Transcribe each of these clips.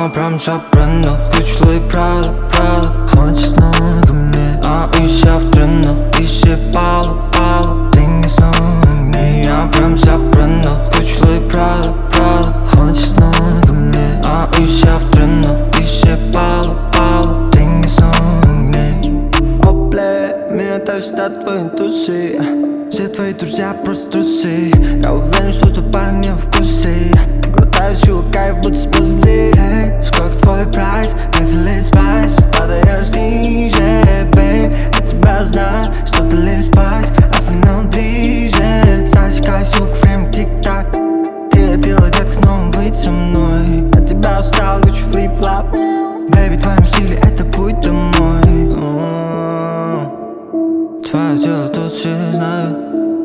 Он прям шапренно, ключ Прада, Прада. Хочет снова ко мне, ища в тренд, ищет Пала, Пала. Деньги снова на мне, я прям шапренно, ключ Прада, Прада. Хочет снова ко мне, ища в тренд, ищет Пала, Пала. Деньги снова на мне. Опле, меня тащит от твоей души. Все твои друзья просто трусы. Я уверен, что ты парень не в вкусе. Глотаешь его кайф, будто с пузы. Сколько твой прайс, Beverly Spice. Падаешь ниже, бейб. Я тебя знаю, что ты Lil Spice. А финал ближе. Засекай, сука, время тик-так. Ты хотела, детка, снова быть со мной. От тебя устал, хочу флип-флап. Бэйби, в твоем стиле это путь домой. Твое тело тут все знают.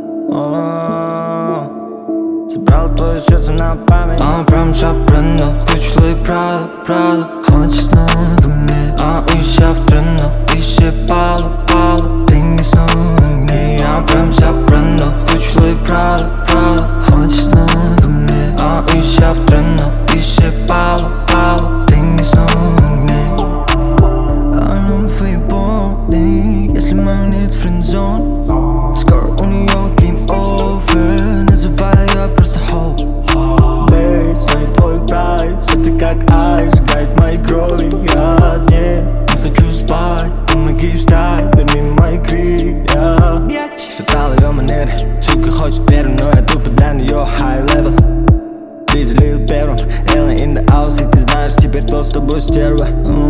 Забрал твое сердце на память. Он прям шапренно, ключ Прада, Прада. Хочет снова ко мне, ища в тренд, ищет Пала, Пала. Деньги снова на мне, я прям шапренно, ключ Прада, Прада. Хочет снова ко мне, ища в тренд, ищет Пала, Пала. Деньги снова на мне. Она фейболит, если мою нет френдзон. Скоро у нее game over. Называю ее просто hope. Бейб, знает твой прайд. Сердце как айс, сжигает моей крови. Я не хочу спать. Помоги встать, верни мои крики. Собрал ее манеры. Сука хочет первым, но я тупо для нее high level. Дизи Lil первым, Ellen in the house. И ты знаешь, теперь кто с тобой стерва.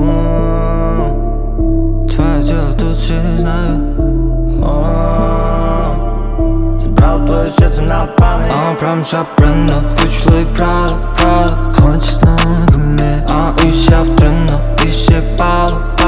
Твое тело тут все знают. Забрал твое сердце на память. Он прям шапренно, ключ Прада, Прада. Хочет снова ко мне, ища в тренд, ищет Пала.